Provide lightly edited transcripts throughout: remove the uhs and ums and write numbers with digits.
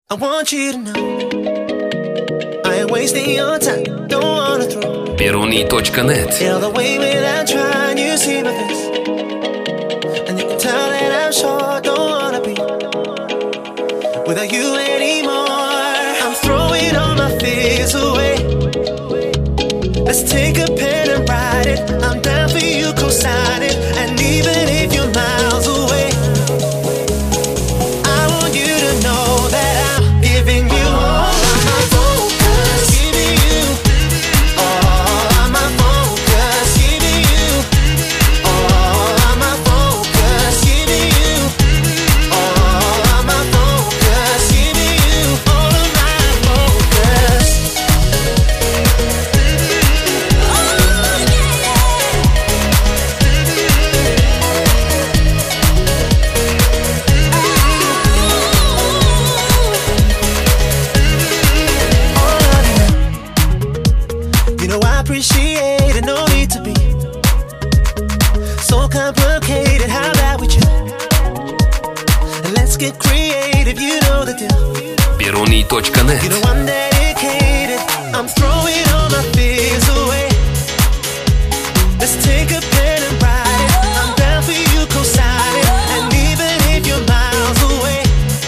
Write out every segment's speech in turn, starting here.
I want you to know I ain't wasting your time, don't wanna throw Peruni.net. Feel the way without trying, you see my face and you can tell that I'm sure don't wanna be without you anymore. I'm throwing all my fears away. Let's take a pen and write it. I'm down for you, co-sign it. And even if you're miles away, I want you to know that I'm giving you all of my focus. Giving you all of my focus. Giving you all of my focus. Giving you all of my focus. Giving you all of my focus. You know I appreciate it, no need to be so complicated. How about we chill and let's get creative, you know the deal. Peruni.net. You know I'm dedicated, I'm throwing all my fears away. Let's take a pen and write it. I'm down for you, co-sign it. And even if you're miles away,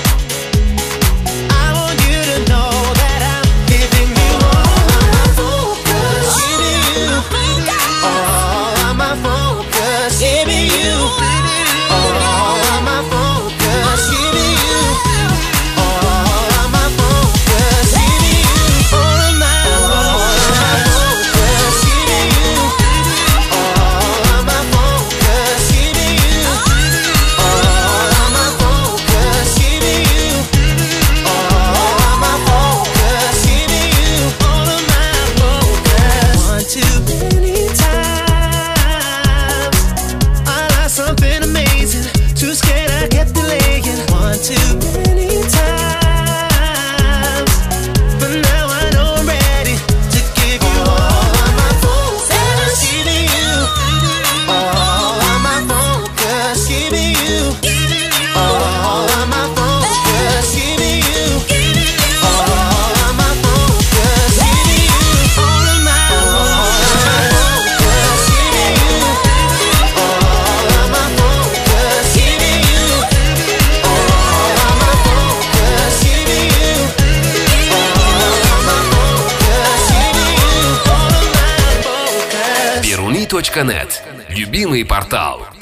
I want you to know that I'm giving you all of my focus. Giving you all of my focus. Giving you all of my focus. Giving you all of my focus. Giving you all of my focus. Giving you all of my focus. Giving you all of my focus. Giving you all of my focus. Giving you all of my focus. One too many times I lost something amazing. Too scared I kept delaying. One too many times, but now I know I'm ready to give you all of my focus. Giving you all of my focus. Giving you all of my focus. Giving you all of my focus. Giving you all of my focus. Giving you all of my focus. Giving you all of my focus. Giving you all of my focus. Giving you all of my focus. Peruni.net. Любимый портал.